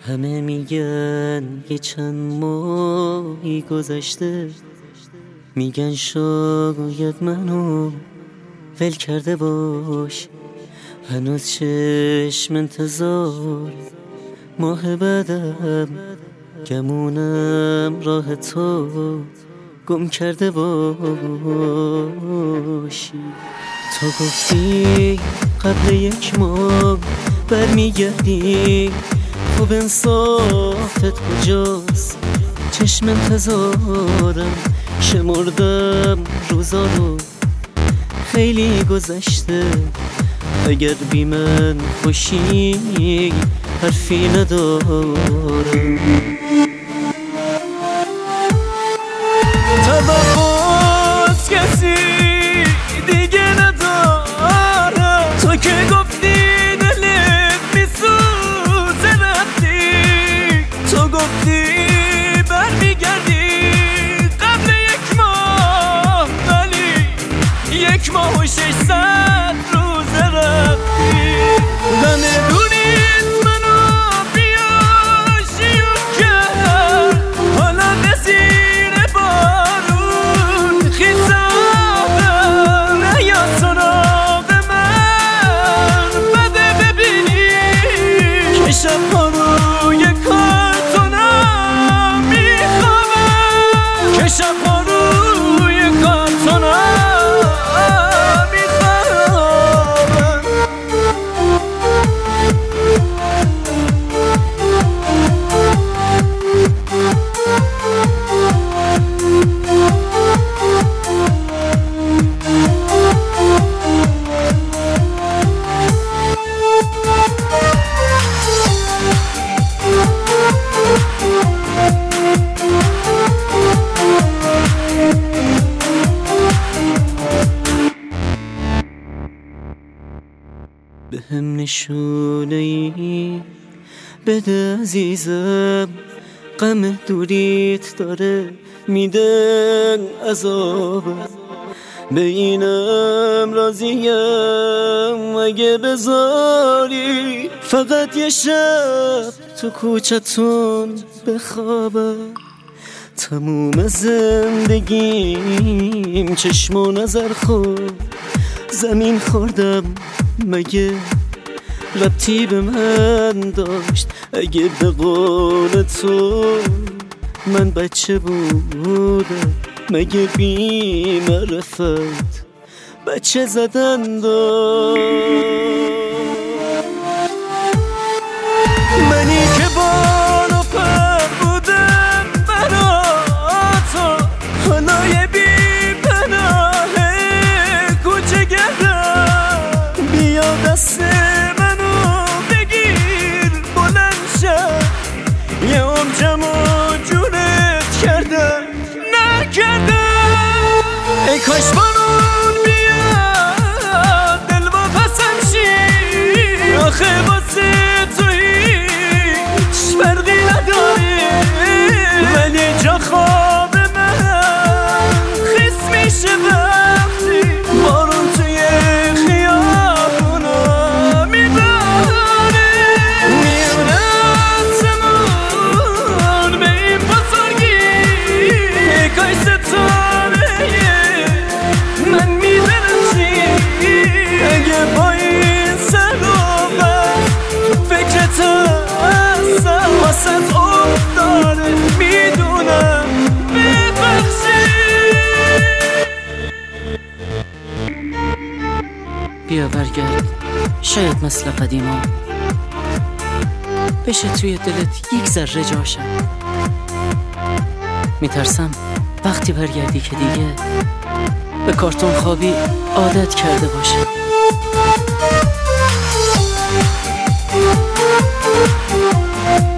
همه میگن یه چند ماهی گذشته، میگن شاید منو ول کرده باش. هنوز چشم انتظار ماه بعدم، گمونم راه تو گم کرده باشی. تو گفتی قبل 1 ماه برمیگردی، خب انصافت کجاست؟ چشم انتظارم شمردم روزا رو، خیلی گذشته. اگر بی من خوشی حرفی ندارم. توقعات کسی دیگه ندارم، تو که گفتی دلت میسوزه رفتی، تو گفتی برمیگردی قبل 1 ماه، ولی 1 ماه و 600 روز رفتی. نمیدونید منو بیا شیون کرد، حالا نزیر بارون خیزادم، نیا سراغ من بده ببینی که شبها روی کارتونم میخوابم، که شبها روی کارتونم میخوابم. به هم نشونه ای بده عزیزم، غم دوریت داره میده عذابم. به اینم راضیم اگه بذاری فقط 1 شب تو کوچتون بخوابم. تموم زندگیم چشم و نظر خود زمین خوردم، مگه ربطی به من داشت؟ اگه به قول تو من بچه بودم، مگه بی معرفت بچه زدن داشت؟ منی که بال و پر بودم برا تو، حالا یه بی پناه کوچه گردم. بیا دست منو بگیر بلند شد، یه عمرمو جونت کردم نکردم. ای کاش بارون بیاد دل با پسم شی، آخه واسه تو هیچ فرقی نداری، ولی جا خواب من خیس میشه وقتی بارون توی خیابونا میباره. میونه آسمون به این بزرگی، ای کاش ستاره من میدرخشی، اگه با این سر و بر فکرت هستم، واسه افتاده میدونم ببخشی. بیا برگرد، شاید مثل قدیما بشه توی دلت 1 ذره جاشم. میترسم وقتی برگردی که دیگه به کارتون خوابی عادت کرده باشه.